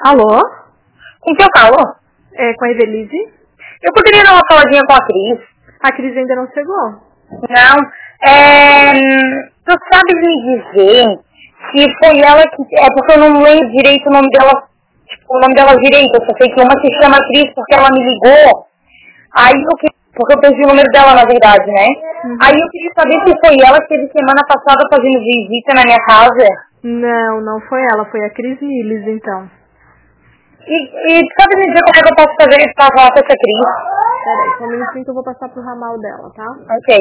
Alô? Com quem eu falo? É com a Evelise? Eu poderia dar uma faladinha com a Cris? A Cris ainda não chegou. Não. Tu sabes me dizer se foi ela que... É porque eu não lembro direito o nome dela, tipo, o nome dela direito. Eu só sei que uma se chama Cris porque ela me ligou. Aí eu queria... Porque eu perdi o número dela, na verdade, né? Aí eu queria saber se foi ela que teve semana passada fazendo visita na minha casa. Não, não foi ela, foi a Cris Miles, então. E sabe me dizer como é que eu posso fazer pra falar com essa Cris? Peraí, só um minutinho que eu vou passar pro ramal dela, tá? Ok.